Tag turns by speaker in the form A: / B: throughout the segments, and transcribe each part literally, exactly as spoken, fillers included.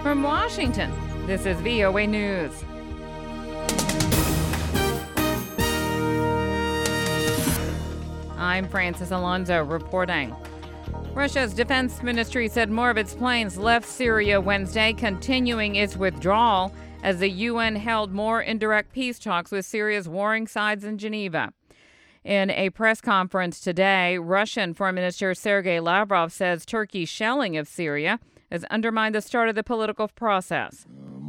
A: From Washington, this is V O A News. I'm Francis Alonso reporting. Russia's defense ministry said more of its planes left Syria Wednesday, continuing its withdrawal as the U N held more indirect peace talks with Syria's warring sides in Geneva. In a press conference today, Russian Foreign Minister Sergei Lavrov says Turkey's shelling of Syria has undermined the start of the political process.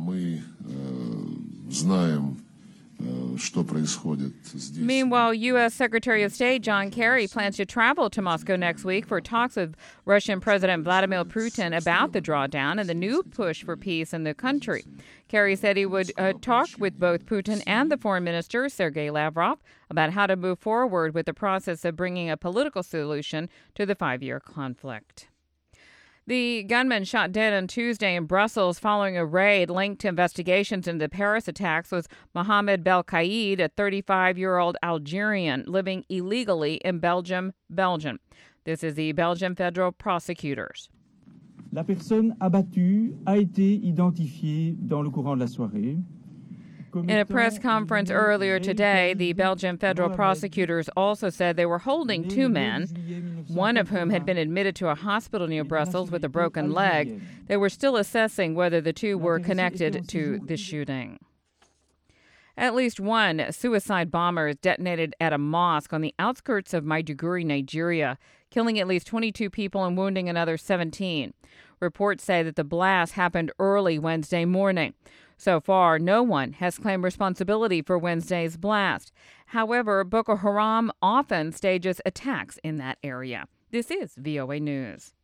A: Meanwhile, U S. Secretary of State John Kerry plans to travel to Moscow next week for talks with Russian President Vladimir Putin about the drawdown and the new push for peace in the country. Kerry said he would uh, talk with both Putin and the foreign minister, Sergei Lavrov, about how to move forward with the process of bringing a political solution to the five-year conflict. The gunman shot dead on Tuesday in Brussels following a raid linked to investigations into the Paris attacks was Mohamed Belkaïd, a thirty-five-year-old Algerian living illegally in Belgium, Belgium. This is the Belgian federal prosecutors.
B: La personne abattue a été identifiée dans le courant de la soirée.
A: In a press conference earlier today, the Belgian federal prosecutors also said they were holding two men, one of whom had been admitted to a hospital near Brussels with a broken leg. They were still assessing whether the two were connected to the shooting. At least one suicide bomber is detonated at a mosque on the outskirts of Maiduguri, Nigeria, killing at least twenty-two people and wounding another seventeen. Reports say that the blast happened early Wednesday morning. So far, no one has claimed responsibility for Wednesday's blast. However, Boko Haram often stages attacks in that area. This is V O A News.